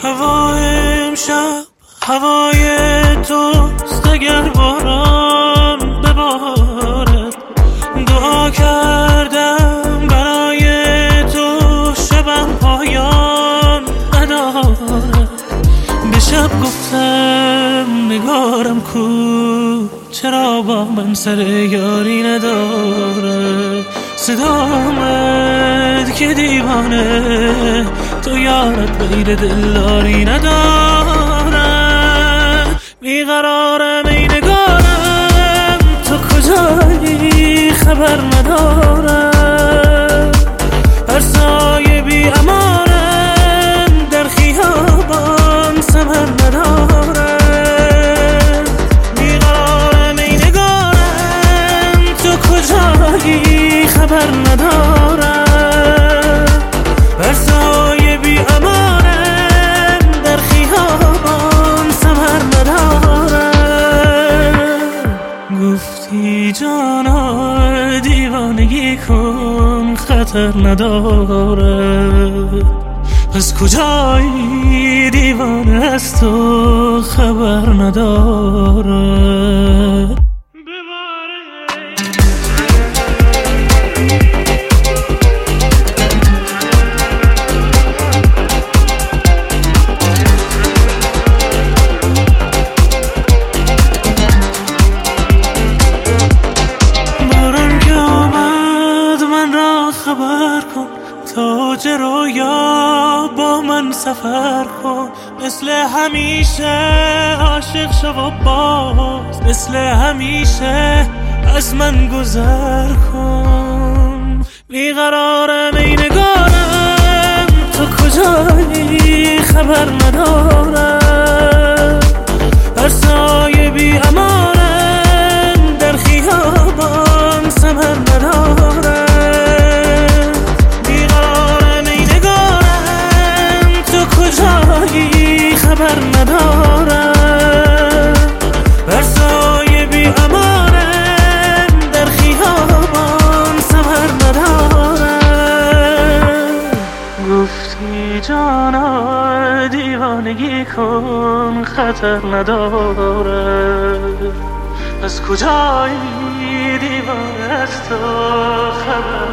هوای امشب هوای توست، اگر باران ببارد. دعا کردم برای تو، شبم پایان ندارد. به شب گفتم نگارم کو، چرا با من سر یاری نداره. صدا آمد که دیوانه تو یارت غیر دلداری نداره. بیقرارم ای نگارم، تو کجایی خبر ندارم. هر سایه بی امانم در خیابان ثمر نداره. بیقرارم ای نگارم، تو کجایی خبر ندارم. هر سایه بی امانم در خیابان ثمر نداره. گفتی جانا دیوانگی کن، خطر نداره. پس کجایی دیوانه از تو خبر نداره. خبر کن تاج رویا با من سفر کن. مثل همیشه عاشق شو و باز، مثل همیشه از من گذر کن. بیقرارم ای نگارم، تو کجایی خبر ندارم. هر سایه بی امانم در خیابان ثمر نداره. کجایی خبر ندارم. بر سایه بی امانم در خیابان ثمر ندارم. گفتی جانا دیوانگی کن، خطر نداره. از کجایی دیوانه از تو خبر